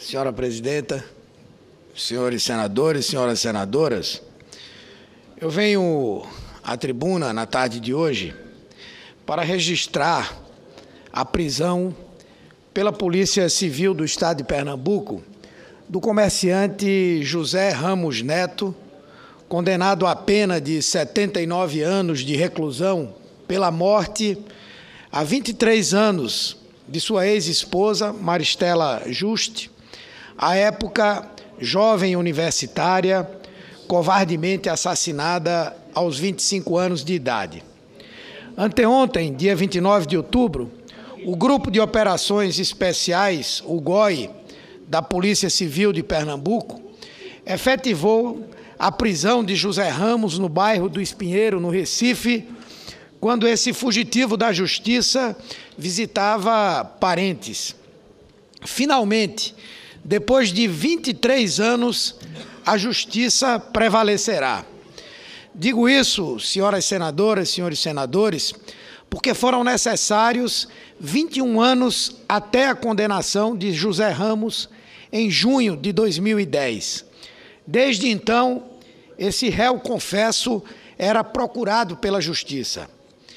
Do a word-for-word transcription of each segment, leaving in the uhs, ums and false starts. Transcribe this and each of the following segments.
Senhora presidenta, senhores senadores, senhoras senadoras, eu venho à tribuna na tarde de hoje para registrar a prisão pela Polícia Civil do Estado de Pernambuco do comerciante José Ramos Neto, condenado à pena de setenta e nove anos de reclusão pela morte há vinte e três anos de sua ex-esposa, Maristela Juste, à época jovem universitária, covardemente assassinada aos vinte e cinco anos de idade. Anteontem, dia vinte e nove de outubro, o Grupo de Operações Especiais, o G O I, da Polícia Civil de Pernambuco, efetivou a prisão de José Ramos no bairro do Espinheiro, no Recife, quando esse fugitivo da Justiça visitava parentes. Finalmente, depois de vinte e três anos, a Justiça prevalecerá. Digo isso, senhoras senadoras, senhores senadores, porque foram necessários vinte e um anos até a condenação de José Ramos em junho de dois mil e dez. Desde então, esse réu, confesso, era procurado pela Justiça.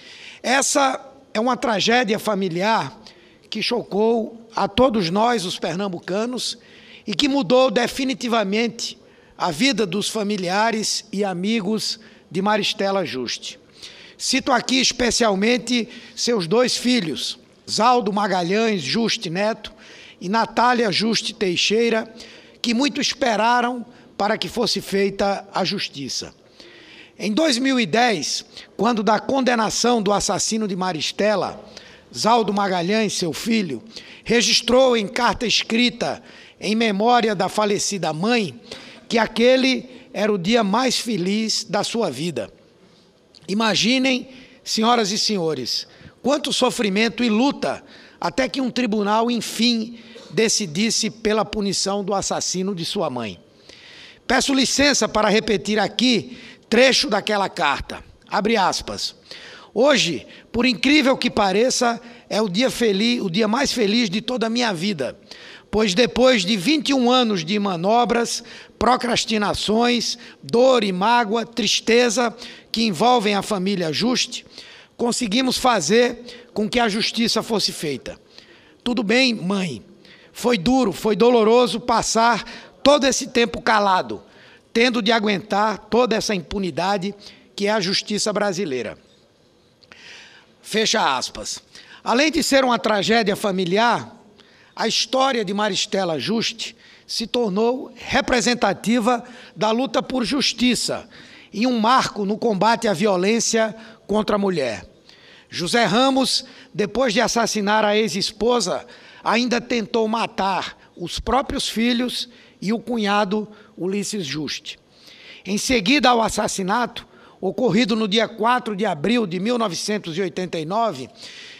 Essa é uma tragédia familiar que chocou a todos nós, os pernambucanos, e que mudou definitivamente a vida dos familiares e amigos de Maristela Juste. Cito aqui especialmente seus dois filhos, Zaldo Magalhães Juste Neto e Natália Juste Teixeira, que muito esperaram para que fosse feita a justiça. Em dois mil e dez, quando da condenação do assassino de Maristela, Zaldo Magalhães, seu filho, registrou em carta escrita em memória da falecida mãe que aquele era o dia mais feliz da sua vida. Imaginem, senhoras e senhores, quanto sofrimento e luta até que um tribunal, enfim, decidisse pela punição do assassino de sua mãe. Peço licença para repetir aqui trecho daquela carta. Abre aspas. Hoje, por incrível que pareça, é o dia feliz, o dia mais feliz de toda a minha vida, pois depois de vinte e um anos de manobras, procrastinações, dor e mágoa, tristeza que envolvem a família Juste, conseguimos fazer com que a justiça fosse feita. Tudo bem, mãe. Foi duro, foi doloroso passar todo esse tempo calado, tendo de aguentar toda essa impunidade que é a justiça brasileira. Fecha aspas. Além de ser uma tragédia familiar, a história de Maristela Juste se tornou representativa da luta por justiça e um marco no combate à violência contra a mulher. José Ramos, depois de assassinar a ex-esposa, ainda tentou matar os próprios filhos e o cunhado Ulisses Juste. Em seguida ao assassinato, ocorrido no dia quatro de abril de mil novecentos e oitenta e nove,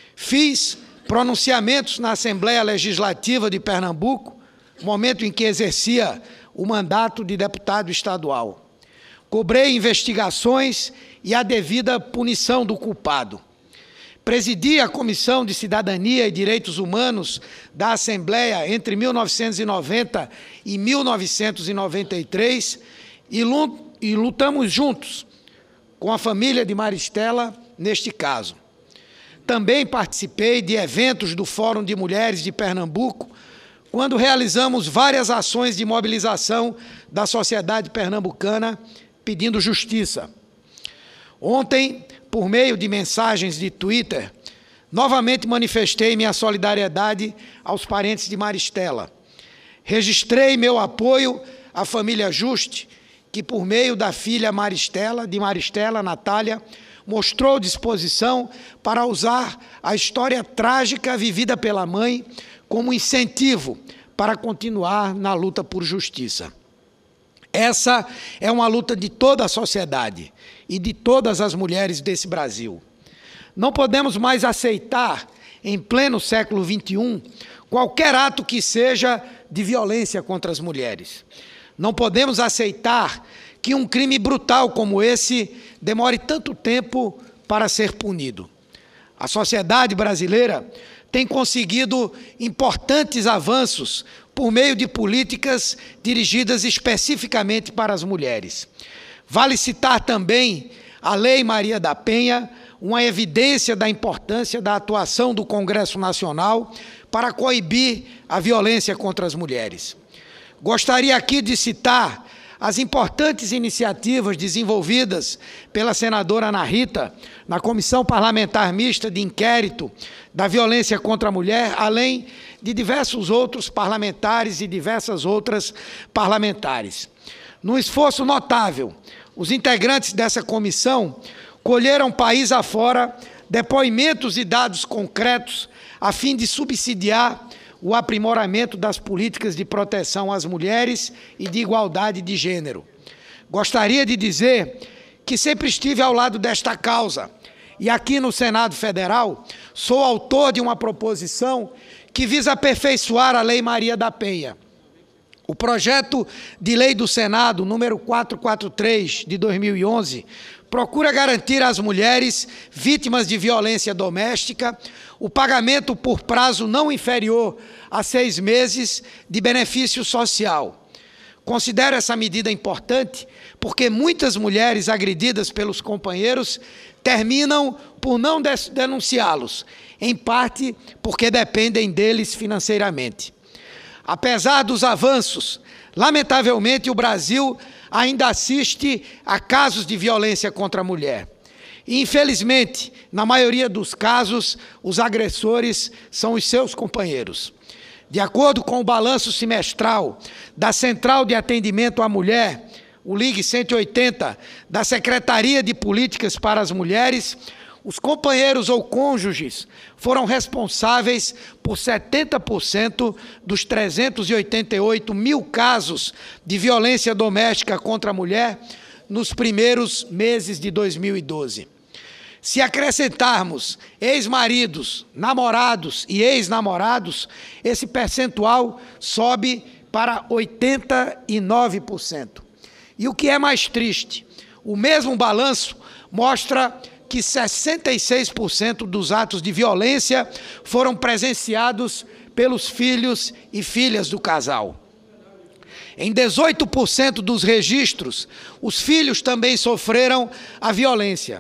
fiz pronunciamentos na Assembleia Legislativa de Pernambuco, momento em que exercia o mandato de deputado estadual. Cobrei investigações e a devida punição do culpado. Presidi a Comissão de Cidadania e Direitos Humanos da Assembleia entre mil novecentos e noventa e mil novecentos e noventa e três e lutamos juntos com a família de Maristela neste caso. Também participei de eventos do Fórum de Mulheres de Pernambuco, quando realizamos várias ações de mobilização da sociedade pernambucana pedindo justiça. Ontem, por meio de mensagens de Twitter, novamente manifestei minha solidariedade aos parentes de Maristela. Registrei meu apoio à família Juste, que por meio da filha Maristela, de Maristela, Natália, mostrou disposição para usar a história trágica vivida pela mãe como incentivo para continuar na luta por justiça. Essa é uma luta de toda a sociedade e de todas as mulheres desse Brasil. Não podemos mais aceitar, em pleno século vinte e um, qualquer ato que seja de violência contra as mulheres. Não podemos aceitar que um crime brutal como esse demore tanto tempo para ser punido. A sociedade brasileira tem conseguido importantes avanços por meio de políticas dirigidas especificamente para as mulheres. Vale citar também a Lei Maria da Penha, uma evidência da importância da atuação do Congresso Nacional para coibir a violência contra as mulheres. Gostaria aqui de citar as importantes iniciativas desenvolvidas pela senadora Ana Rita na Comissão Parlamentar Mista de Inquérito da Violência contra a Mulher, além de diversos outros parlamentares e diversas outras parlamentares. Num esforço notável, os integrantes dessa comissão colheram país afora depoimentos e dados concretos a fim de subsidiar o aprimoramento das políticas de proteção às mulheres e de igualdade de gênero. Gostaria de dizer que sempre estive ao lado desta causa e aqui no Senado Federal sou autor de uma proposição que visa aperfeiçoar a Lei Maria da Penha. O projeto de lei do Senado, número quatrocentos e quarenta e três, de dois mil e onze, procura garantir às mulheres vítimas de violência doméstica o pagamento por prazo não inferior a seis meses de benefício social. Considero essa medida importante porque muitas mulheres agredidas pelos companheiros terminam por não denunciá-los, em parte porque dependem deles financeiramente. Apesar dos avanços, lamentavelmente o Brasil ainda assiste a casos de violência contra a mulher. E, infelizmente, na maioria dos casos, os agressores são os seus companheiros. De acordo com o balanço semestral da Central de Atendimento à Mulher, o Ligue cento e oitenta, da Secretaria de Políticas para as Mulheres, os companheiros ou cônjuges foram responsáveis por setenta por cento dos trezentos e oitenta e oito mil casos de violência doméstica contra a mulher nos primeiros meses de dois mil e doze. Se acrescentarmos ex-maridos, namorados e ex-namorados, esse percentual sobe para oitenta e nove por cento. E o que é mais triste, o mesmo balanço mostra que sessenta e seis por cento dos atos de violência foram presenciados pelos filhos e filhas do casal. Em dezoito por cento dos registros, os filhos também sofreram a violência.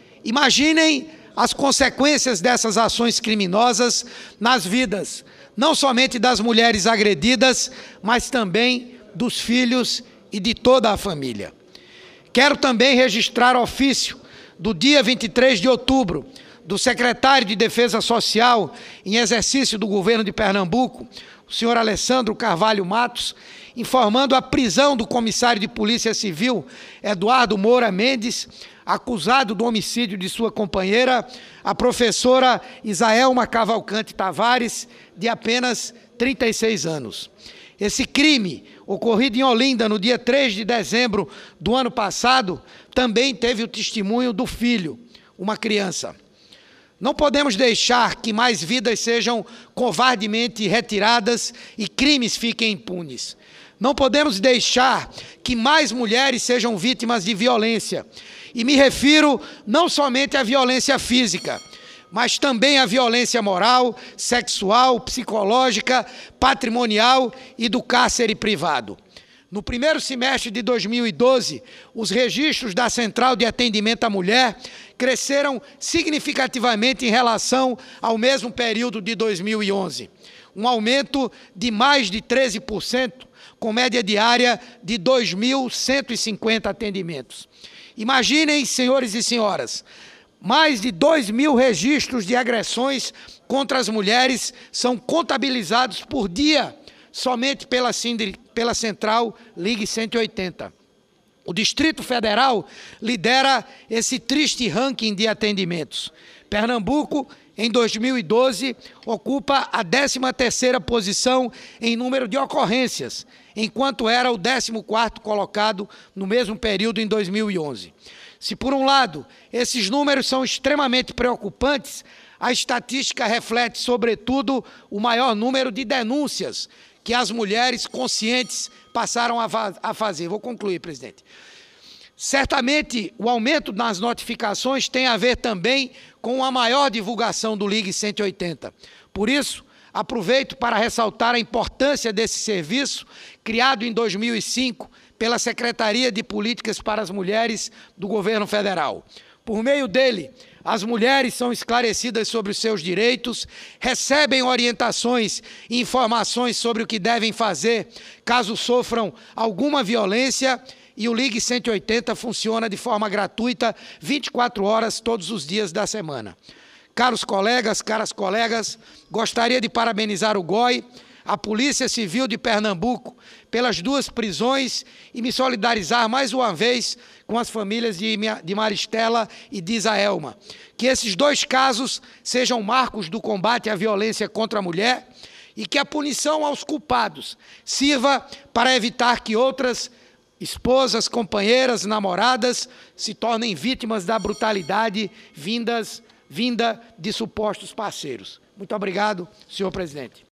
Imaginem as consequências dessas ações criminosas nas vidas, não somente das mulheres agredidas, mas também dos filhos e de toda a família. Quero também registrar ofício do dia vinte e três de outubro, do secretário de Defesa Social, em exercício do governo de Pernambuco, o senhor Alessandro Carvalho Matos, informando a prisão do comissário de Polícia Civil, Eduardo Moura Mendes, acusado do homicídio de sua companheira, a professora Isaelma Cavalcante Tavares, de apenas trinta e seis anos. Esse crime, ocorrido em Olinda no dia três de dezembro do ano passado, também teve o testemunho do filho, uma criança. Não podemos deixar que mais vidas sejam covardemente retiradas e crimes fiquem impunes. Não podemos deixar que mais mulheres sejam vítimas de violência. E me refiro não somente à violência física, mas também à violência moral, sexual, psicológica, patrimonial e do cárcere privado. No primeiro semestre de dois mil e doze, os registros da Central de Atendimento à Mulher cresceram significativamente em relação ao mesmo período de dois mil e onze. Um aumento de mais de treze por cento, com média diária de dois mil cento e cinquenta atendimentos. Imaginem, senhores e senhoras, mais de dois mil registros de agressões contra as mulheres são contabilizados por dia, somente pela, pela Central Ligue cento e oitenta. O Distrito Federal lidera esse triste ranking de atendimentos. Pernambuco, em dois mil e doze, ocupa a décima terceira posição em número de ocorrências, enquanto era o décimo quarto colocado no mesmo período em dois mil e onze. Se, por um lado, esses números são extremamente preocupantes, a estatística reflete, sobretudo, o maior número de denúncias que as mulheres conscientes passaram a, a fazer. Vou concluir, presidente. Certamente, o aumento nas notificações tem a ver também com a maior divulgação do Ligue cento e oitenta. Por isso, aproveito para ressaltar a importância desse serviço, criado em dois mil e cinco pela Secretaria de Políticas para as Mulheres do Governo Federal. Por meio dele, as mulheres são esclarecidas sobre os seus direitos, recebem orientações e informações sobre o que devem fazer caso sofram alguma violência, e o Ligue cento e oitenta funciona de forma gratuita, vinte e quatro horas, todos os dias da semana. Caros colegas, caras colegas, gostaria de parabenizar o G O I, a Polícia Civil de Pernambuco, pelas duas prisões e me solidarizar mais uma vez com as famílias de, de Maristela e de Isaelma. Que esses dois casos sejam marcos do combate à violência contra a mulher e que a punição aos culpados sirva para evitar que outras esposas, companheiras, namoradas se tornem vítimas da brutalidade vindas, vinda de supostos parceiros. Muito obrigado, senhor presidente.